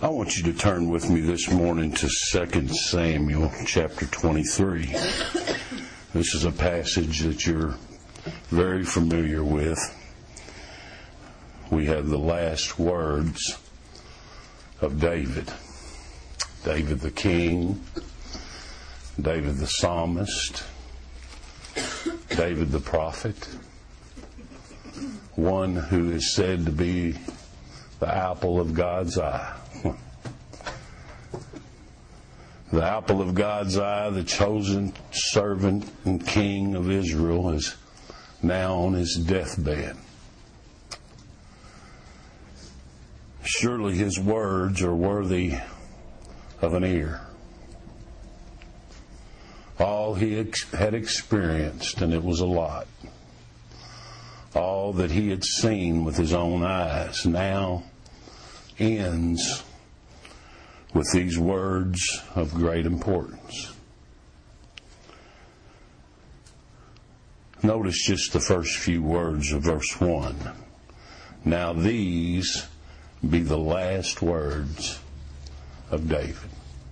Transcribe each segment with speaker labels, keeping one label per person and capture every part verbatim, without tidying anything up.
Speaker 1: I want you to turn with me this morning to Second Samuel chapter twenty-three. This is a passage that you're very familiar with. We have the last words of David. David the king, David the psalmist, David the prophet, one who is said to be the apple of God's eye. The apple of God's eye, the chosen servant and king of Israel, is now on his deathbed. Surely his words are worthy of an ear. All he ex- had experienced, and it was a lot, all that he had seen with his own eyes, now ends with these words of great importance. Notice just the first few words of verse one. Now these be the last words of David.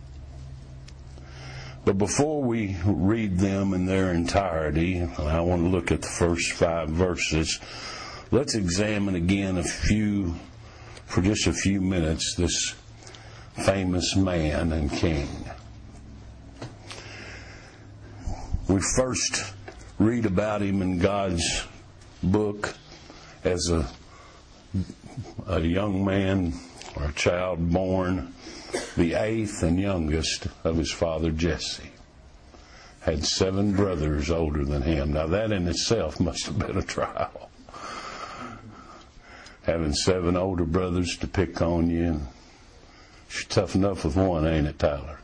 Speaker 1: But before we read them in their entirety, I want to look at the first five verses. Let's examine again a few, for just a few minutes, this famous man and king. We first read about him in God's book as a, a young man or a child born the eighth and youngest of his father Jesse. Had seven brothers older than him. Now that in itself must have been a trial. Having seven older brothers to pick on you. It's tough enough with one, ain't it, Tyler?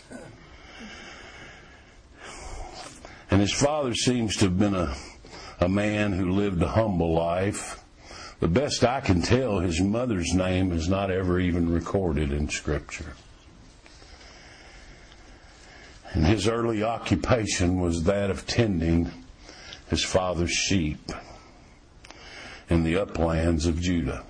Speaker 1: And his father seems to have been a, a man who lived a humble life. The best I can tell, his mother's name is not ever even recorded in Scripture. And his early occupation was that of tending his father's sheep in the uplands of Judah.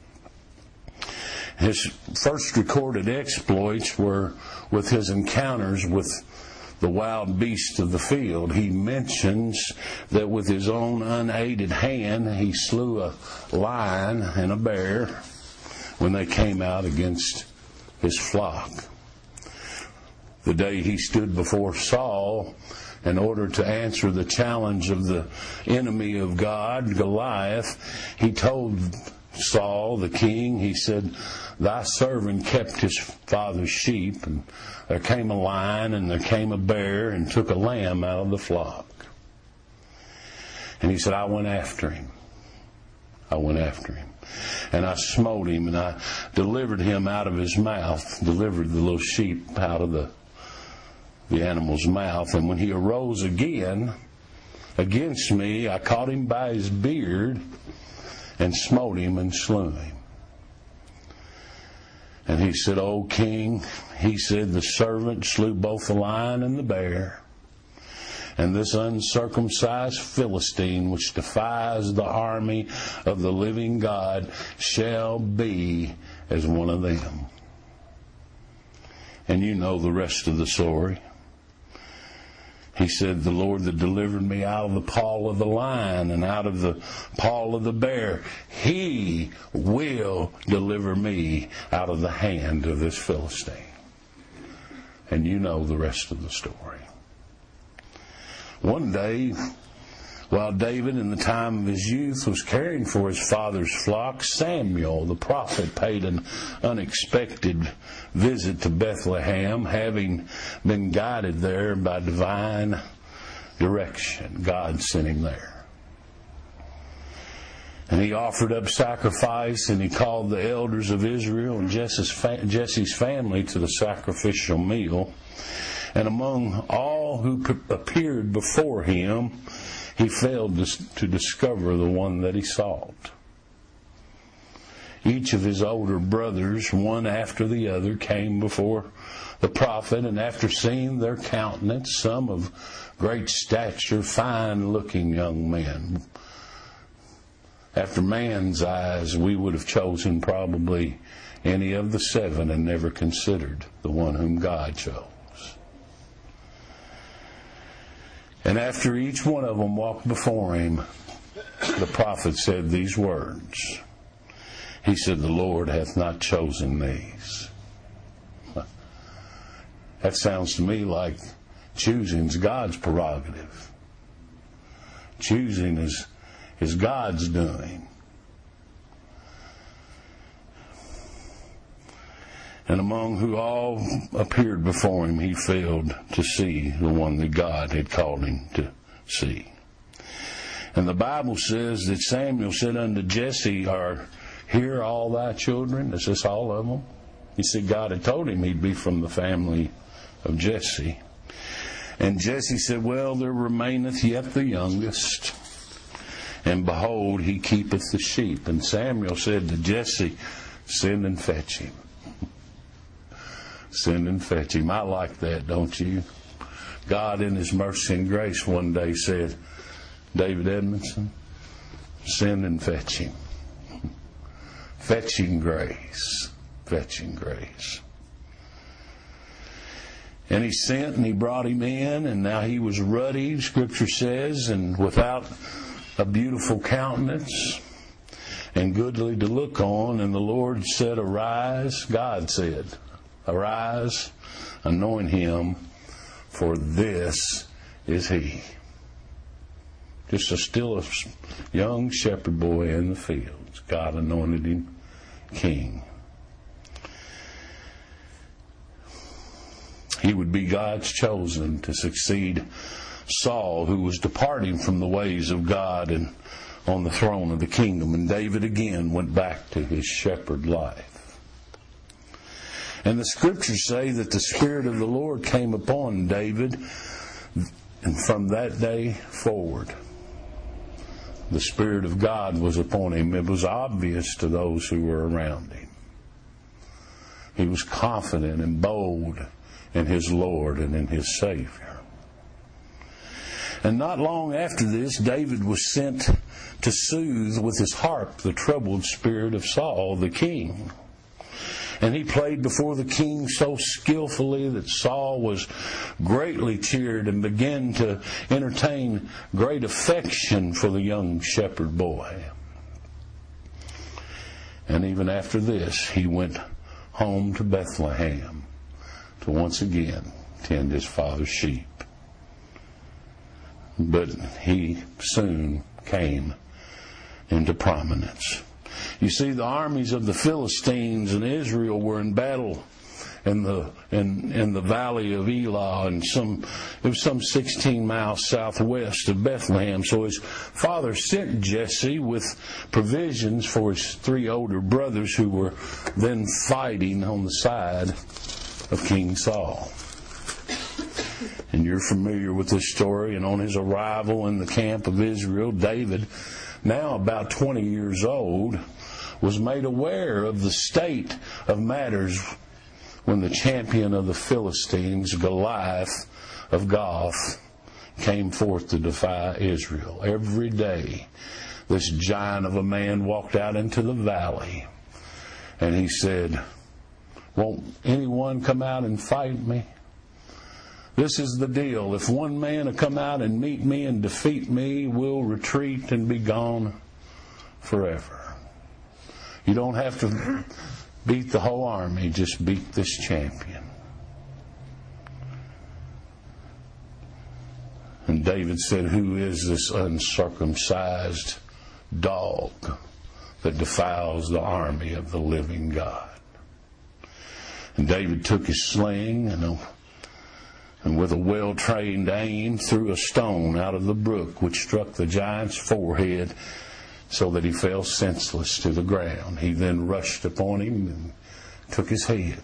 Speaker 1: His first recorded exploits were with his encounters with the wild beasts of the field. He mentions that with his own unaided hand he slew a lion and a bear when they came out against his flock. The day he stood before Saul in order to answer the challenge of the enemy of God, Goliath, he told Saul, the king, he said, "Thy servant kept his father's sheep, and there came a lion and there came a bear and took a lamb out of the flock." And he said, "I went after him. I went after him. And I smote him, and I delivered him out of his mouth," delivered the little sheep out of the, the animal's mouth. "And when he arose again against me, I caught him by his beard and smote him and slew him." And he said, "O king," he said, "the servant slew both the lion and the bear. And this uncircumcised Philistine, which defies the army of the living God, shall be as one of them." And you know the rest of the story. He said, "The Lord that delivered me out of the paw of the lion and out of the paw of the bear, He will deliver me out of the hand of this Philistine." And you know the rest of the story. One day, while David in the time of his youth was caring for his father's flock, Samuel the prophet paid an unexpected visit to Bethlehem, having been guided there by divine direction. God sent him there. And he offered up sacrifice, and he called the elders of Israel and Jesse's family to the sacrificial meal. And among all who appeared before him, he failed to discover the one that he sought. Each of his older brothers, one after the other, came before the prophet, and after seeing their countenance, some of great stature, fine-looking young men. After man's eyes, we would have chosen probably any of the seven and never considered the one whom God chose. And after each one of them walked before him, the prophet said these words. He said, the Lord hath not chosen these. That sounds to me like choosing's God's prerogative. Choosing is, is God's doing. And among who all appeared before him, he failed to see the one that God had called him to see. And the Bible says that Samuel said unto Jesse, are here all thy children? Is this all of them? He said God had told him he'd be from the family of Jesse. And Jesse said, well, there remaineth yet the youngest. And behold, he keepeth the sheep. And Samuel said to Jesse, send and fetch him. Send and fetch him. I like that, don't you? God in his mercy and grace one day said, David Edmondson, send and fetch him. Fetching grace. Fetching grace. And he sent and he brought him in, and now he was ruddy, Scripture says, and without a beautiful countenance and goodly to look on. And the Lord said, arise, God said, arise, anoint him, for this is he. Just a still a young shepherd boy in the fields. God anointed him king. He would be God's chosen to succeed Saul, who was departing from the ways of God and on the throne of the kingdom. And David again went back to his shepherd life. And the Scriptures say that the Spirit of the Lord came upon David, and from that day forward, the Spirit of God was upon him. It was obvious to those who were around him. He was confident and bold in his Lord and in his Savior. And not long after this, David was sent to soothe with his harp the troubled spirit of Saul the king. And he played before the king so skillfully that Saul was greatly cheered and began to entertain great affection for the young shepherd boy. And even after this, he went home to Bethlehem to once again tend his father's sheep. But he soon came into prominence. You see, the armies of the Philistines and Israel were in battle in the in in the valley of Elah, and some it was some sixteen miles southwest of Bethlehem. So his father sent Jesse with provisions for his three older brothers who were then fighting on the side of King Saul. And you're familiar with this story. And on his arrival in the camp of Israel, David, now about twenty years old, was made aware of the state of matters when the champion of the Philistines, Goliath of Gath, came forth to defy Israel. Every day, this giant of a man walked out into the valley, and he said, won't anyone come out and fight me? This is the deal. If one man will come out and meet me and defeat me, we'll retreat and be gone forever. You don't have to beat the whole army, just beat this champion. And David said, who is this uncircumcised dog that defiles the army of the living God? And David took his sling and a and with a well-trained aim threw a stone out of the brook, which struck the giant's forehead so that he fell senseless to the ground. He then rushed upon him and took his head.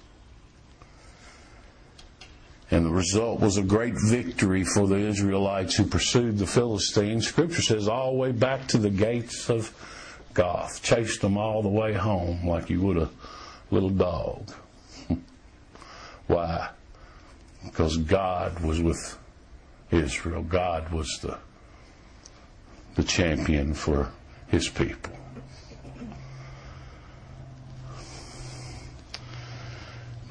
Speaker 1: And the result was a great victory for the Israelites who pursued the Philistines. Scripture says all the way back to the gates of Gath. Chased them all the way home like you would a little dog. Why? Because God was with Israel. God was the, the champion for his people.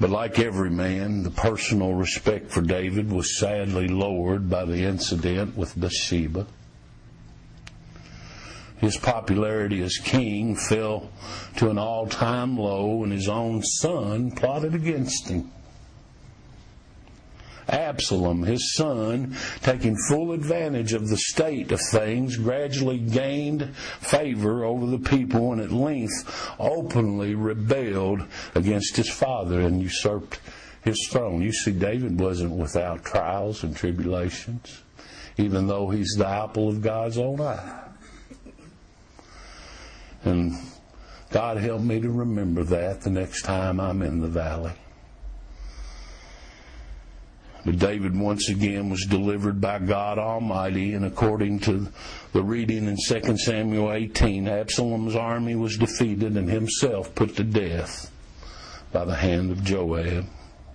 Speaker 1: But like every man, the personal respect for David was sadly lowered by the incident with Bathsheba. His popularity as king fell to an all-time low, and his own son plotted against him. Absalom, his son, taking full advantage of the state of things, gradually gained favor over the people and at length openly rebelled against his father and usurped his throne. You see, David wasn't without trials and tribulations, even though he's the apple of God's own eye. And God help me to remember that the next time I'm in the valley. But David once again was delivered by God Almighty, and according to the reading in Second Samuel eighteen, Absalom's army was defeated and himself put to death by the hand of Joab.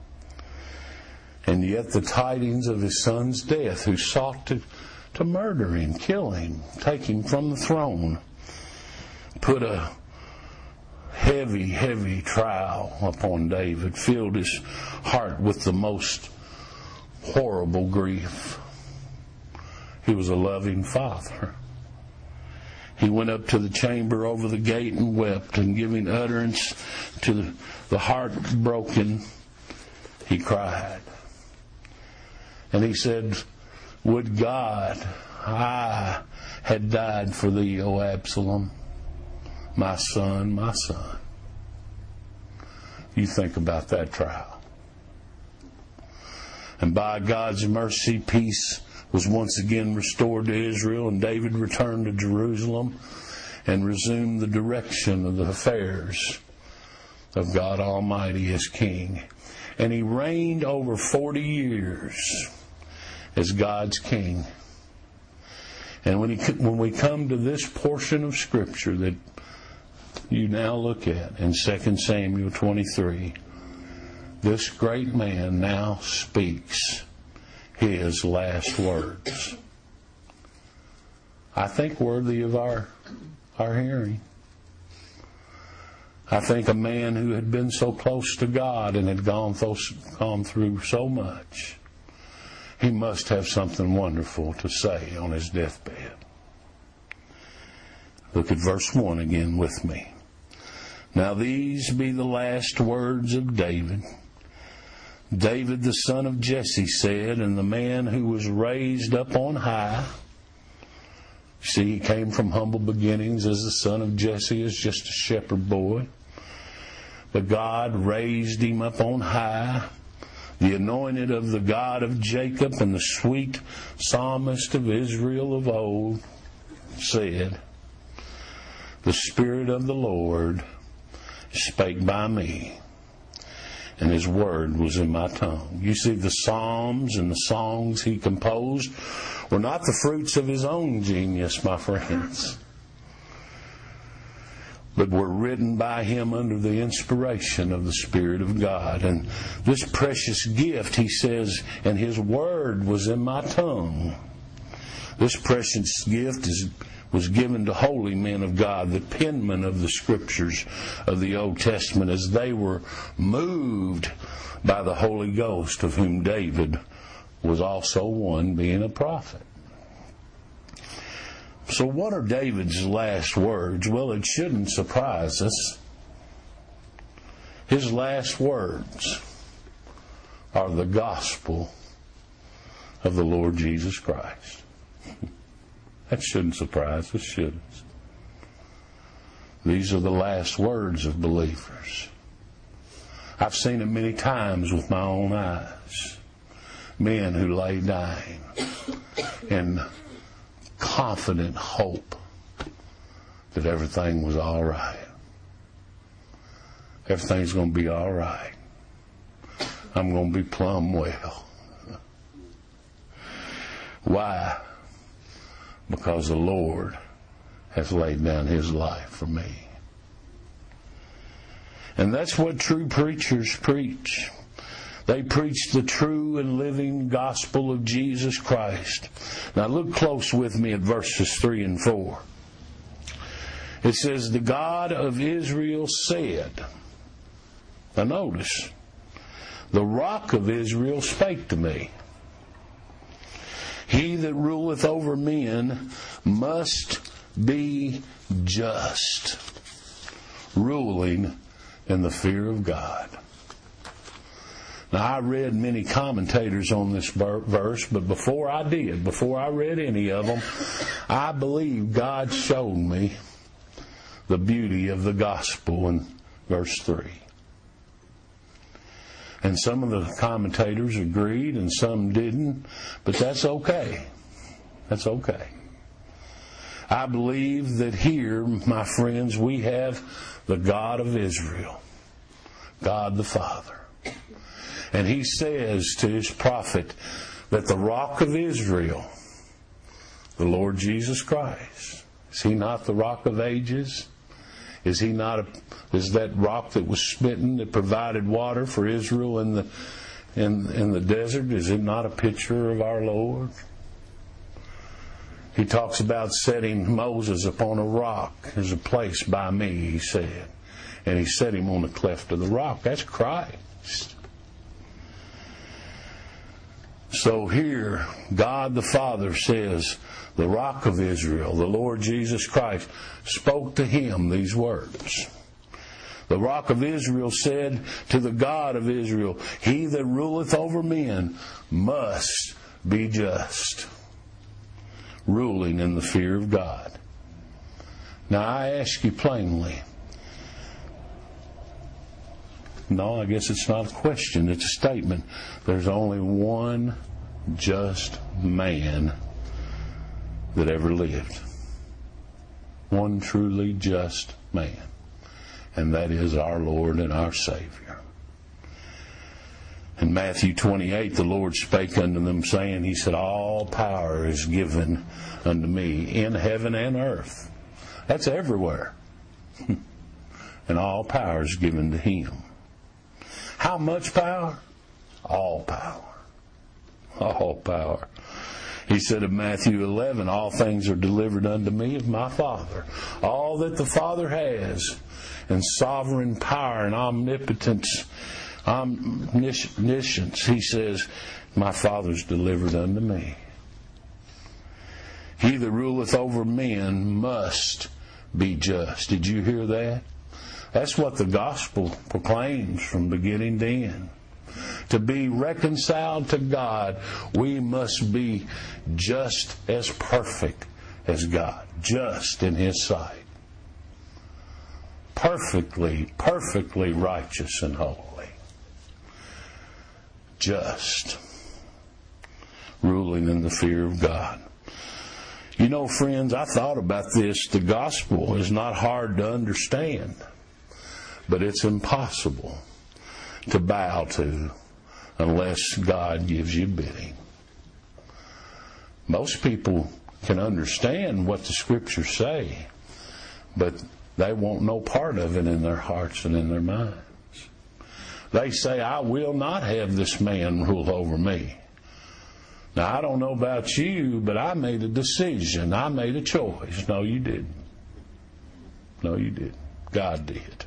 Speaker 1: And yet the tidings of his son's death, who sought to, to murder him, kill him, take him from the throne, put a heavy, heavy trial upon David, filled his heart with the most horrible grief. He was a loving father. He went up to the chamber over the gate and wept, and giving utterance to the heart broken, he cried. And he said, "Would God I had died for thee, O Absalom, my son, my son." You think about that trial. And by God's mercy, peace was once again restored to Israel, and David returned to Jerusalem and resumed the direction of the affairs of God Almighty as king. And he reigned over forty years as God's king. And when, he, when we come to this portion of Scripture that you now look at in Second Samuel twenty-three, this great man now speaks his last words. I think worthy of our, our hearing. I think a man who had been so close to God and had gone, th- gone through so much, he must have something wonderful to say on his deathbed. Look at verse one again with me. Now these be the last words of David. David the son of Jesse said, and the man who was raised up on high. See, he came from humble beginnings as the son of Jesse, as just a shepherd boy. But God raised him up on high, the anointed of the God of Jacob, and the sweet psalmist of Israel of old said, the Spirit of the Lord spake by me, and his word was in my tongue. You see, the psalms and the songs he composed were not the fruits of his own genius, my friends, but were written by him under the inspiration of the Spirit of God. And this precious gift, he says, and his word was in my tongue. This precious gift is was given to holy men of God, the penmen of the Scriptures of the Old Testament, as they were moved by the Holy Ghost, of whom David was also one, being a prophet. So what are David's last words? Well, it shouldn't surprise us. His last words are the gospel of the Lord Jesus Christ. That shouldn't surprise us, should it? These are the last words of believers. I've seen it many times with my own eyes. Men who lay dying in confident hope that everything was all right. Everything's going to be all right. I'm going to be plumb well. Why? Because the Lord has laid down his life for me. And that's what true preachers preach. They preach the true and living gospel of Jesus Christ. Now look close with me at verses three and four. It says, the God of Israel said. Now notice, the rock of Israel spake to me. He that ruleth over men must be just, ruling in the fear of God. Now, I read many commentators on this verse, but before I did, before I read any of them, I believe God showed me the beauty of the gospel in verse three. And some of the commentators agreed and some didn't, but that's okay. That's okay. I believe that here, my friends, we have the God of Israel, God the Father. And He says to His prophet that the rock of Israel, the Lord Jesus Christ, is He not the rock of ages? Is He not a, is that rock that was smitten that provided water for Israel in the in in the desert? Is it not a picture of our Lord? He talks about setting Moses upon a rock. There's a place by me, He said. And He set him on the cleft of the rock. That's Christ. So here, God the Father says, the rock of Israel, the Lord Jesus Christ, spoke to him these words. The rock of Israel said to the God of Israel, He that ruleth over men must be just, ruling in the fear of God. Now I ask you plainly, no, I guess it's not a question, it's a statement. There's only one just man that ever lived. One truly just man. And that is our Lord and our Savior. In Matthew twenty-eight, the Lord spake unto them, saying, He said, all power is given unto me in heaven and earth. That's everywhere. And all power is given to Him. How much power? All power. All power. He said in Matthew eleven, all things are delivered unto me of my Father. All that the Father has, and sovereign power and omnipotence, omniscience, He says, my Father's delivered unto me. He that ruleth over men must be just. Did you hear that? That's what the gospel proclaims from beginning to end. To be reconciled to God, we must be just as perfect as God. Just in His sight. Perfectly, perfectly righteous and holy. Just. Ruling in the fear of God. You know, friends, I thought about this. The gospel is not hard to understand. But it's impossible to bow to unless God gives you bidding. Most people can understand what the Scriptures say, but they want no part of it in their hearts and in their minds. They say, I will not have this man rule over me. Now, I don't know about you, but I made a decision. I made a choice. No, you didn't. No, you didn't. God did.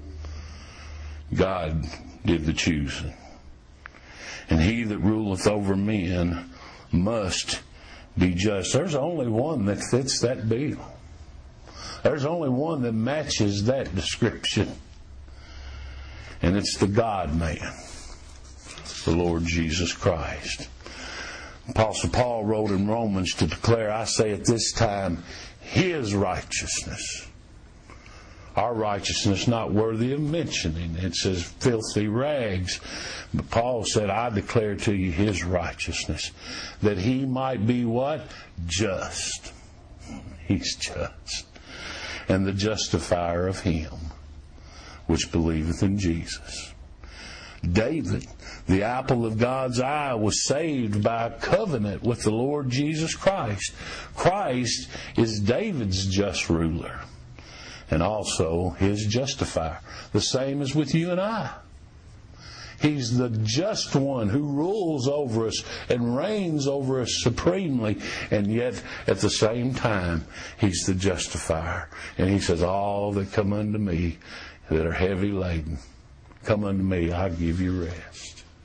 Speaker 1: God did the choosing. And he that ruleth over men must be just. There's only one that fits that bill. There's only one that matches that description. And it's the God-man, the Lord Jesus Christ. Apostle Paul wrote in Romans to declare, I say at this time, His righteousness. Our righteousness not worthy of mentioning. It says filthy rags. But Paul said, I declare to you His righteousness, that He might be what? Just. He's just. And the justifier of him which believeth in Jesus. David, the apple of God's eye, was saved by a covenant with the Lord Jesus Christ. Christ is David's just ruler and also his justifier. The same as with you and I. He's the just one who rules over us and reigns over us supremely. And yet, at the same time, He's the justifier. And He says, all that come unto me that are heavy laden, come unto me, I'll give you rest.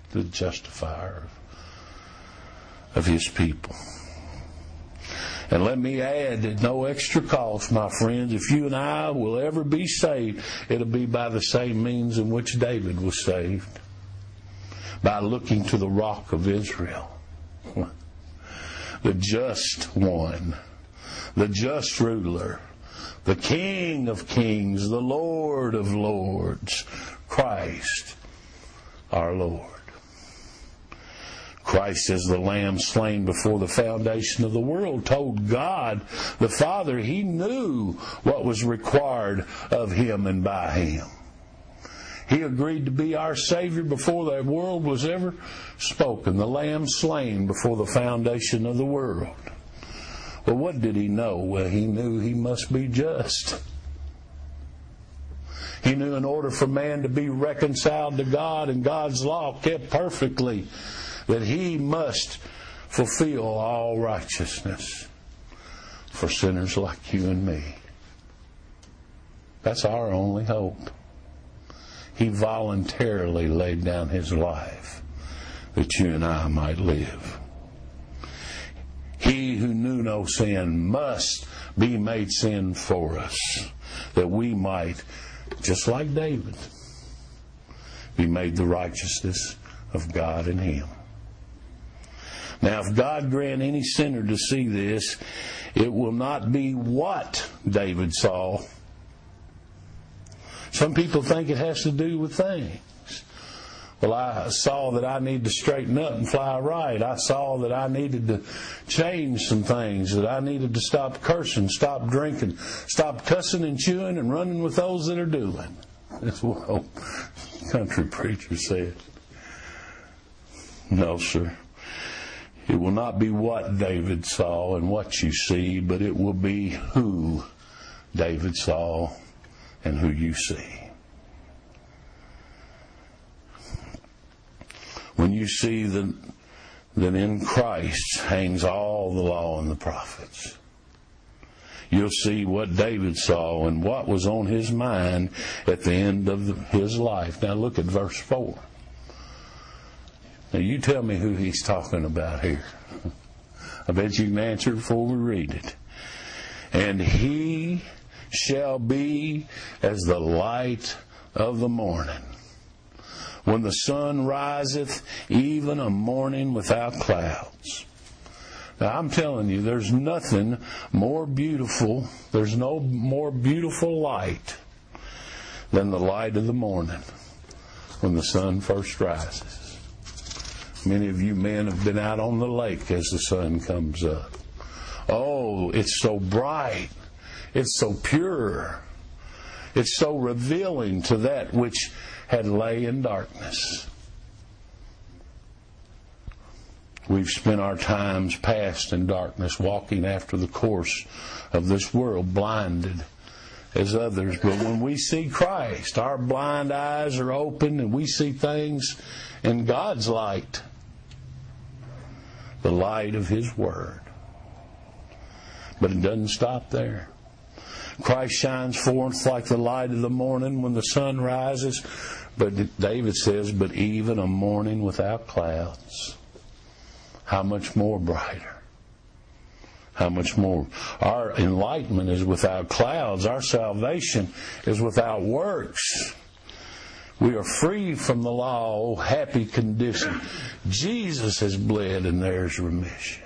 Speaker 1: the justifier of His people. And let me add, at no extra cost, my friends, if you and I will ever be saved, it'll be by the same means in which David was saved. By looking to the Rock of Israel. The just one. The just ruler. The King of kings. The Lord of lords. Christ, our Lord. Christ as the Lamb slain before the foundation of the world told God the Father He knew what was required of Him and by Him. He agreed to be our Savior before the world was ever spoken. The Lamb slain before the foundation of the world. Well, what did He know? Well, He knew He must be just. He knew in order for man to be reconciled to God and God's law kept perfectly, that He must fulfill all righteousness for sinners like you and me. That's our only hope. He voluntarily laid down His life that you and I might live. He who knew no sin must be made sin for us, that we might, just like David, be made the righteousness of God in Him. Now, if God grant any sinner to see this, it will not be what David saw. Some people think it has to do with things. Well, I saw that I need to straighten up and fly right. I saw that I needed to change some things, that I needed to stop cursing, stop drinking, stop cussing and chewing and running with those that are doing. That's what old country preacher said. No, sir. It will not be what David saw and what you see, but it will be who David saw and who you see. When you see that, that in Christ hangs all the law and the prophets, you'll see what David saw and what was on his mind at the end of the, his life. Now look at verse four. Now you tell me who he's talking about here. I bet you can answer it before we read it. And he shall be as the light of the morning, when the sun riseth, even a morning without clouds. Now I'm telling you, there's nothing more beautiful, there's no more beautiful light than the light of the morning when the sun first rises. Many of you men have been out on the lake as the sun comes up. Oh, it's so bright. It's so pure. It's so revealing to that which had lay in darkness. We've spent our times past in darkness, walking after the course of this world, blinded as others. But when we see Christ, our blind eyes are open and we see things in God's light, the light of His Word. But it doesn't stop there. Christ shines forth like the light of the morning when the sun rises. But David says, but even a morning without clouds. How much more brighter? How much more? Our enlightenment is without clouds. Our salvation is without works. We are free from the law, oh, happy condition. Jesus has bled and there's remission.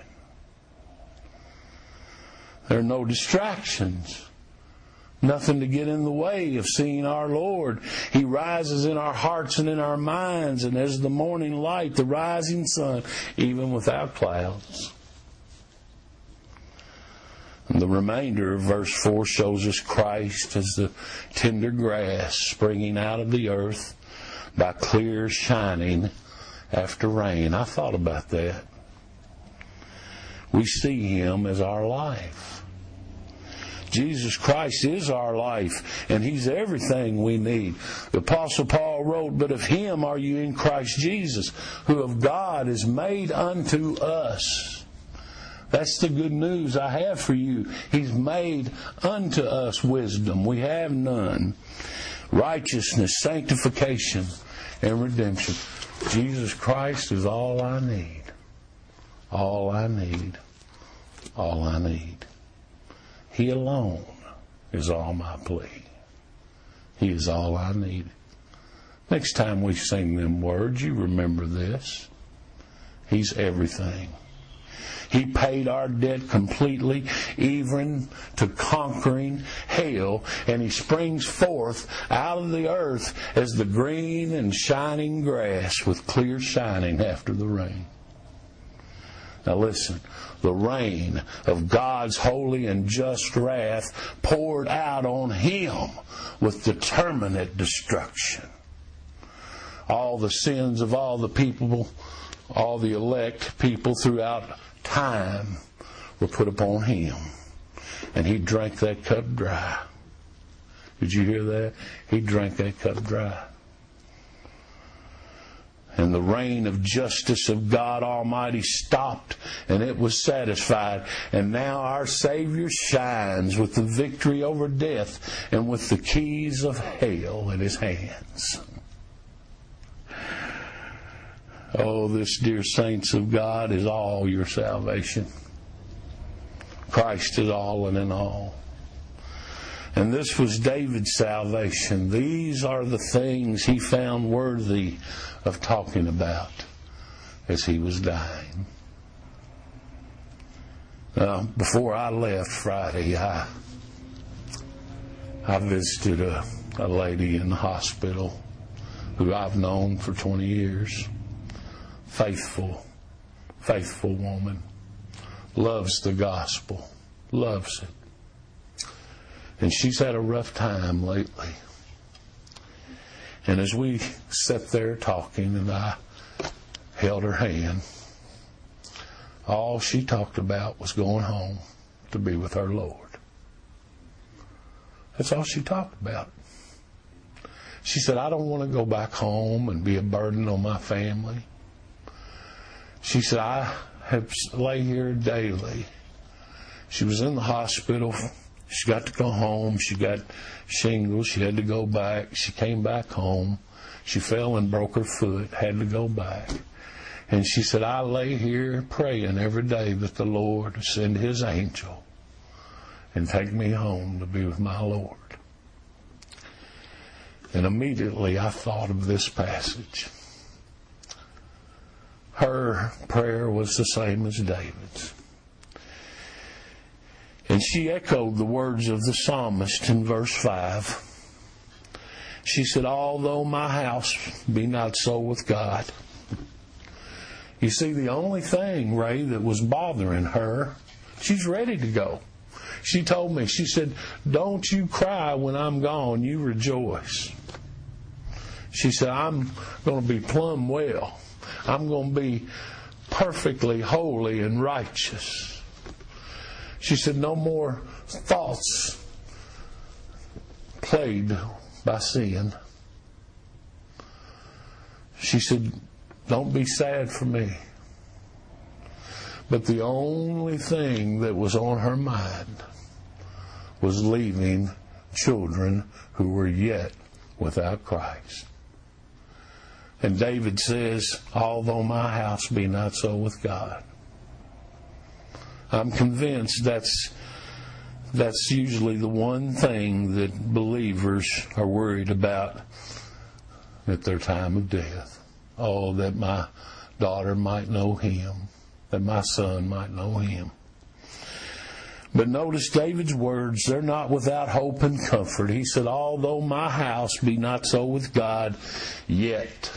Speaker 1: There are no distractions. Nothing to get in the way of seeing our Lord. He rises in our hearts and in our minds, and as the morning light, the rising sun, even without clouds. And the remainder of verse four shows us Christ as the tender grass springing out of the earth by clear shining after rain. I thought about that. We see Him as our life. Jesus Christ is our life, and He's everything we need. The Apostle Paul wrote, but of Him are you in Christ Jesus, who of God is made unto us. That's the good news I have for you. He's made unto us wisdom. We have none. Righteousness, sanctification, and redemption. Jesus Christ is all I need. All I need. All I need. He alone is all my plea. He is all I need. Next time we sing them words, you remember this. He's everything. He paid our debt completely, even to conquering hell, and He springs forth out of the earth as the green and shining grass with clear shining after the rain. Now listen, the rain of God's holy and just wrath poured out on Him with determinate destruction. All the sins of all the people, all the elect people throughout time were put upon Him. And He drank that cup dry. Did you hear that? He drank that cup dry. And the reign of justice of God Almighty stopped, and it was satisfied. And now our Savior shines with the victory over death and with the keys of hell in His hands. Oh, this, dear saints of God, is all your salvation. Christ is all and in all. And this was David's salvation. These are the things he found worthy of talking about as he was dying. Now, before I left Friday, I, I visited a, a lady in the hospital who I've known for twenty years. Faithful, faithful woman. Loves the gospel. Loves it. And she's had a rough time lately. And as we sat there talking and I held her hand, all she talked about was going home to be with her Lord. That's all she talked about. She said, I don't want to go back home and be a burden on my family. She said, I have lay here daily. She was in the hospital. She got to go home. She got shingles. She had to go back. She came back home. She fell and broke her foot, had to go back. And she said, I lay here praying every day that the Lord would send His angel and take me home to be with my Lord. And immediately I thought of this passage. Her prayer was the same as David's. And she echoed the words of the psalmist in verse five. She said, although my house be not so with God. You see, the only thing, Ray, that was bothering her, she's ready to go. She told me, she said, don't you cry when I'm gone, you rejoice. She said, I'm going to be plumb well. I'm going to be perfectly holy and righteous. She said, no more thoughts plagued by sin. She said, don't be sad for me. But the only thing that was on her mind was leaving children who were yet without Christ. And David says, although my house be not so with God. I'm convinced that's that's usually the one thing that believers are worried about at their time of death. Oh, that my daughter might know Him, that my son might know Him. But notice David's words, they're not without hope and comfort. He said, although my house be not so with God, yet.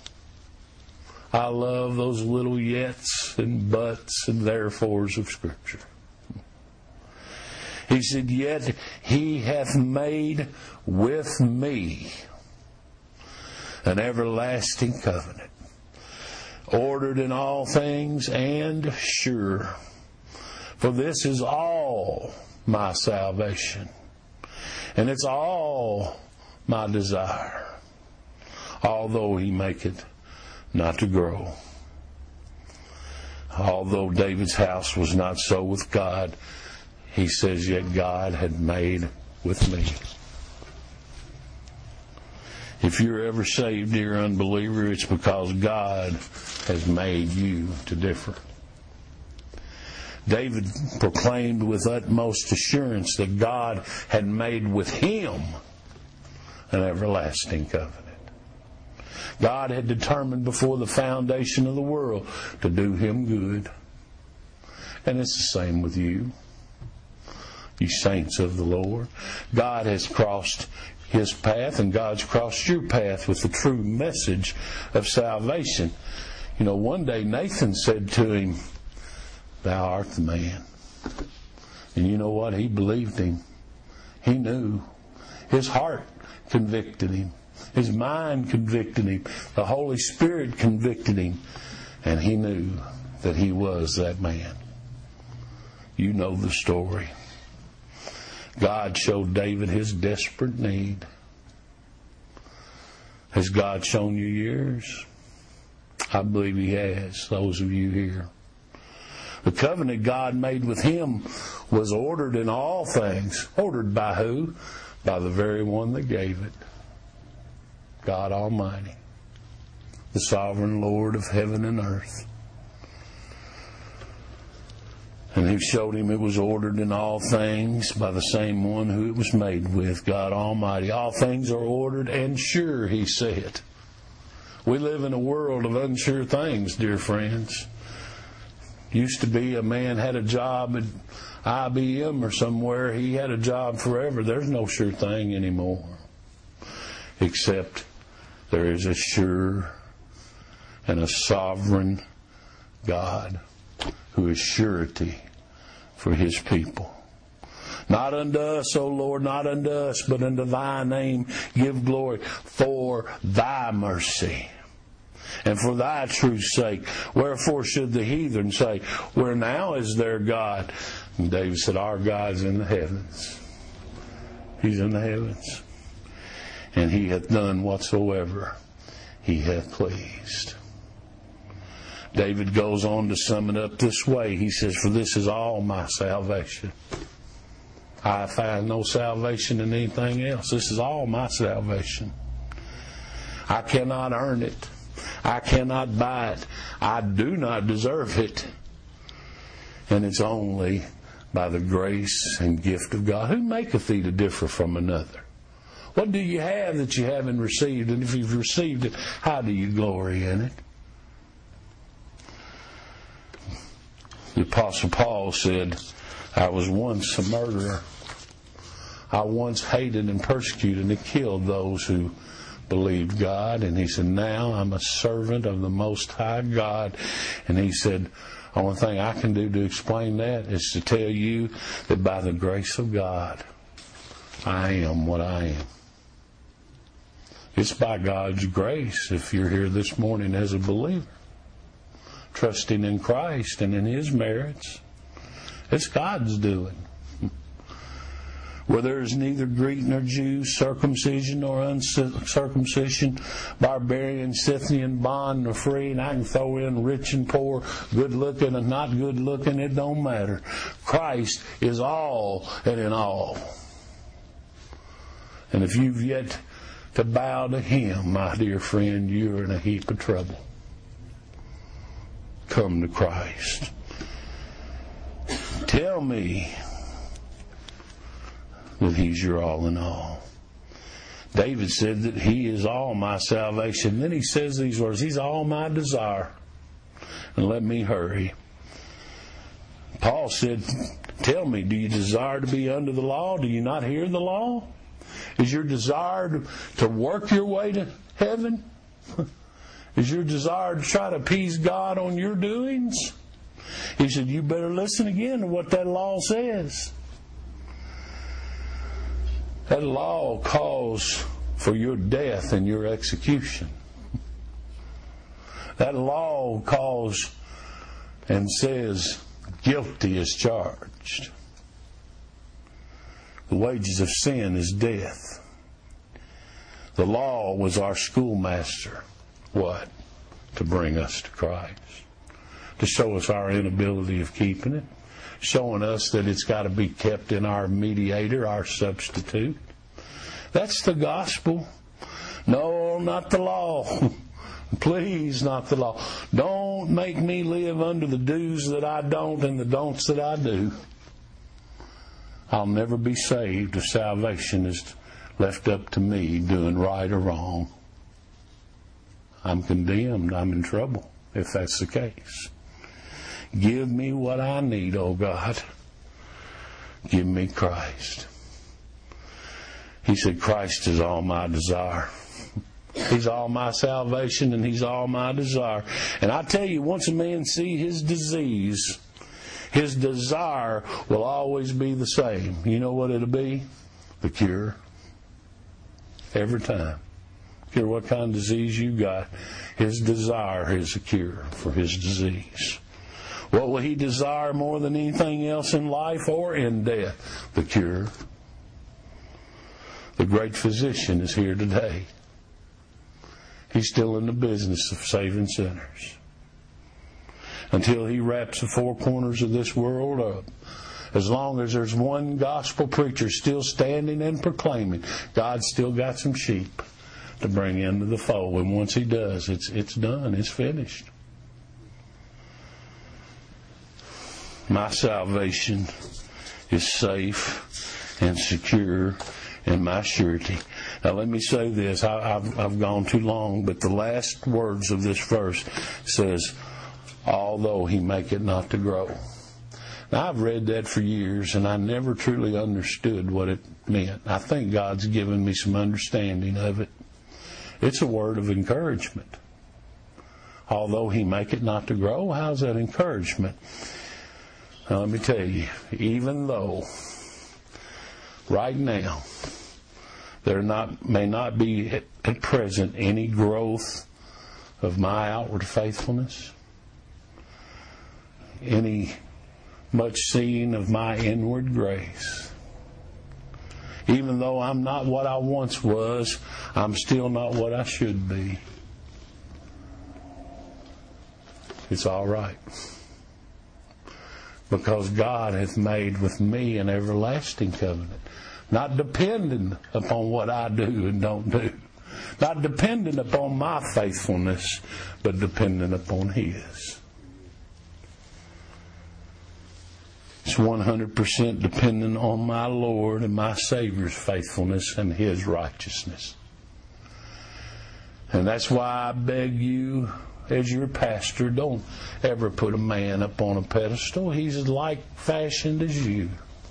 Speaker 1: I love those little yets and buts and therefores of Scripture. He said, yet He hath made with me an everlasting covenant, ordered in all things and sure. For this is all my salvation, and it's all my desire, although He maketh not to grow. Although David's house was not so with God, he says, yet God had made with me. If you're ever saved, dear unbeliever, it's because God has made you to differ. David proclaimed with utmost assurance that God had made with him an everlasting covenant. God had determined before the foundation of the world to do him good. And it's the same with you, you saints of the Lord. God has crossed his path, and God's crossed your path with the true message of salvation. You know, one day Nathan said to him, "Thou art the man." And you know what? He believed him. He knew. His heart convicted him. His mind convicted him. The Holy Spirit convicted him. And he knew that he was that man. You know the story. God showed David his desperate need. Has God shown you yours? I believe he has, those of you here. The covenant God made with him was ordered in all things. Ordered by who? By the very one that gave it. God Almighty, the sovereign Lord of heaven and earth. And he showed him it was ordered in all things by the same one who it was made with, God Almighty. All things are ordered and sure, he said. We live in a world of unsure things, dear friends. Used to be a man had a job at I B M or somewhere. He had a job forever. There's no sure thing anymore. Except there is a sure and a sovereign God who is surety for his people. Not unto us, O Lord, not unto us, but unto thy name give glory for thy mercy and for thy truth's sake. Wherefore should the heathen say, where now is their God? And David said, our God's in the heavens. He's in the heavens. And he hath done whatsoever he hath pleased. David goes on to sum it up this way. He says, for this is all my salvation. I find no salvation in anything else. This is all my salvation. I cannot earn it. I cannot buy it. I do not deserve it. And it's only by the grace and gift of God. Who maketh thee to differ from another? What do you have that you haven't received? And if you've received it, how do you glory in it? The Apostle Paul said, I was once a murderer. I once hated and persecuted and killed those who believed God. And he said, now I'm a servant of the Most High God. And he said, the only thing I can do to explain that is to tell you that by the grace of God, I am what I am. It's by God's grace if you're here this morning as a believer, trusting in Christ and in his merits. It's God's doing. Where there is neither Greek nor Jew, circumcision nor uncircumcision, barbarian, Scythian, bond nor free, and I can throw in rich and poor, good looking and not good looking, it don't matter. Christ is all and in all. And if you've yet to bow to him, my dear friend, you're in a heap of trouble. Come to Christ. Tell me that he's your all in all. David said that he is all my salvation. Then he says these words, he's all my desire. And let me hurry. Paul said, tell me, do you desire to be under the law? Do you not hear the law? Is your desire to work your way to heaven? Is your desire to try to appease God on your doings? He said, you better listen again to what that law says. That law calls for your death and your execution. That law calls and says, guilty is charged. The wages of sin is death. The law was our schoolmaster. What? To bring us to Christ. To show us our inability of keeping it. Showing us that it's got to be kept in our mediator, our substitute. That's the gospel. No, not the law. Please, not the law. Don't make me live under the do's that I don't and the don'ts that I do. I'll never be saved if salvation is left up to me doing right or wrong. I'm condemned. I'm in trouble if that's the case. Give me what I need, oh God. Give me Christ. He said, Christ is all my desire. He's all my salvation and He's all my desire. And I tell you, once a man see his disease, his desire will always be the same. You know what it'll be? The cure. Every time. Care what kind of disease you got, his desire is a cure for his disease. What will he desire more than anything else in life or in death? The cure. The great physician is here today. He's still in the business of saving sinners. Until He wraps the four corners of this world up. As long as there's one gospel preacher still standing and proclaiming, God's still got some sheep to bring into the fold. And once He does, it's it's done. It's finished. My salvation is safe and secure and my surety. Now let me say this. I, I've, I've gone too long, but the last words of this verse says, although He make it not to grow. Now I've read that for years and I never truly understood what it meant. I think God's given me some understanding of it. It's a word of encouragement. Although He make it not to grow, how's that encouragement? Now let me tell you, even though right now there not may not be at, at present any growth of my outward faithfulness, any much seeing of my inward grace. Even though I'm not what I once was, I'm still not what I should be. It's all right. Because God hath made with me an everlasting covenant. Not dependent upon what I do and don't do. Not dependent upon my faithfulness, but dependent upon His. It's one hundred percent dependent on my Lord and my Savior's faithfulness and His righteousness. And that's why I beg you, as your pastor, don't ever put a man up on a pedestal. He's as like fashioned as you.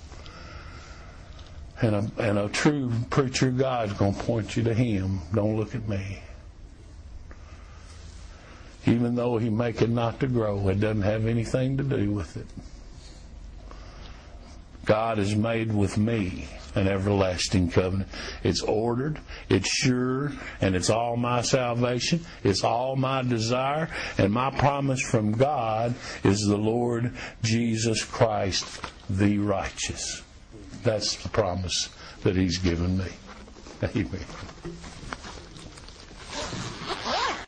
Speaker 1: And a, and a true preacher of God's going to point you to Him. Don't look at me. Even though He make it not to grow, it doesn't have anything to do with it. God has made with me an everlasting covenant. It's ordered, it's sure, and it's all my salvation. It's all my desire. And my promise from God is the Lord Jesus Christ, the righteous. That's the promise that He's given me. Amen.